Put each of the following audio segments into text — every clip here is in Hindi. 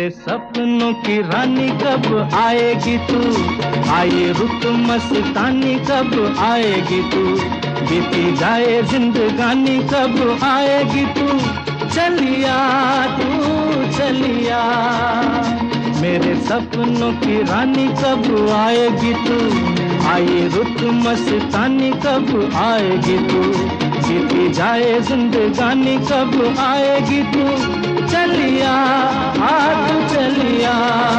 मेरे सपनों की रानी कब आएगी तू, आए रुत मस्तानी कब आएगी तू, बीती जाए जिंदगानी कब आएगी तू, चलिया तू चलिया। मेरे सपनों की रानी कब आएगी तू, आए रुत मस्तानी कब आएगी तू, बीती जाए जिंदगानी कब आएगी तू, चलिया तू चलिया।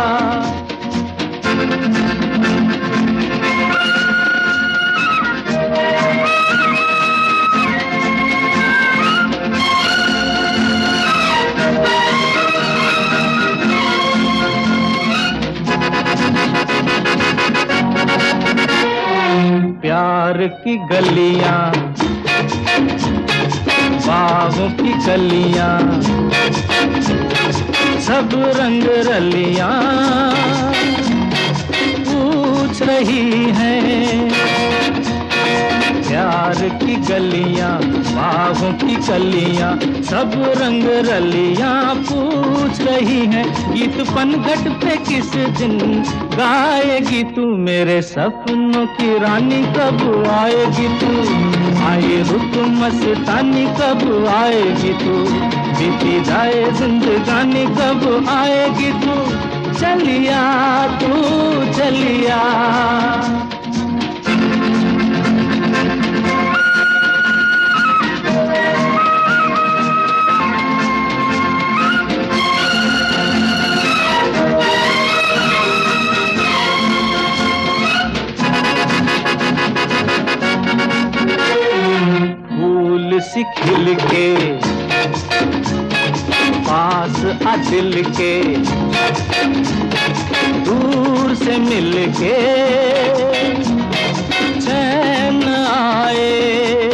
प्यार की गलियां, बागों की कलियां, सब रंग रलियां पूछ रही हैं। प्यार की गलियां, बागों की कलियां, सब रंग रलियां पूछ रही हैं। गीत पनघट पे किस दिन गाएगी तू, मेरे सपनों की रानी कब आएगी तू, आए रुत मस्तानी कब आएगी तू, बीती जाए जिंदगानी कब आएगी तू, चलिया तू चलिया। सी खिल के पास आ दिल के, दूर से मिल के चैन आए।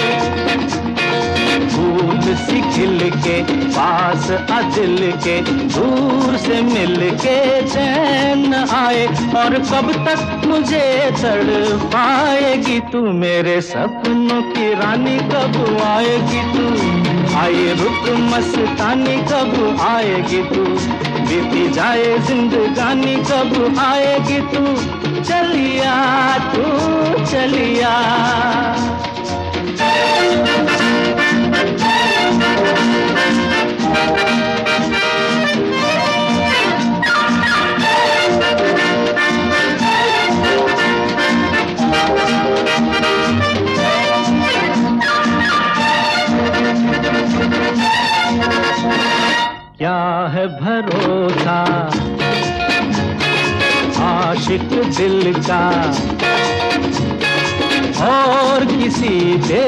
फूल सी खिल के पास आ दिल के, दूर से मिल के चैन आए। और कब तक मुझे तड़पाएगी तू, मेरे सपनों की रानी कब आएगी तू, आए रुत मस्तानी कब आएगी तू, बीती जाए जिंदगानी कब आएगी तू, चलिया तू चलिया। क्या है भरोसा आशिक दिल का और किसी पे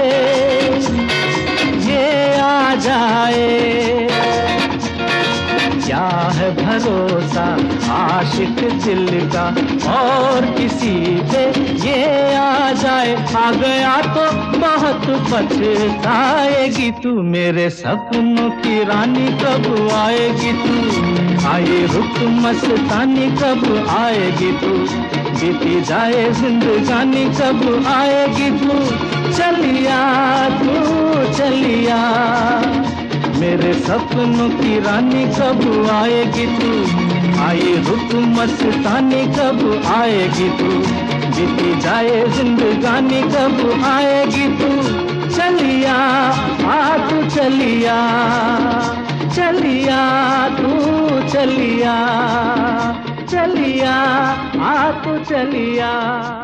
ये आ जाए। क्या है भरोसा आशिक दिल का और किसी पे ये आ जाए। आ गया तो बहुत पछताएगी तू, मेरे सपनों की रानी कब आएगी तू, आए रुत मस्तानी कब आएगी तू, बीती जाए जिंदगानी कब आएगी तू, चलिया तू चलिया। मेरे सपनों की रानी कब आएगी तू, आए रुत मस्तानी कब आएगी तू, बीती जाए जिंदगानी कब आएगी तू, चलिया तू चलिया। चलिया तू चलिया, चलिया तू चलिया।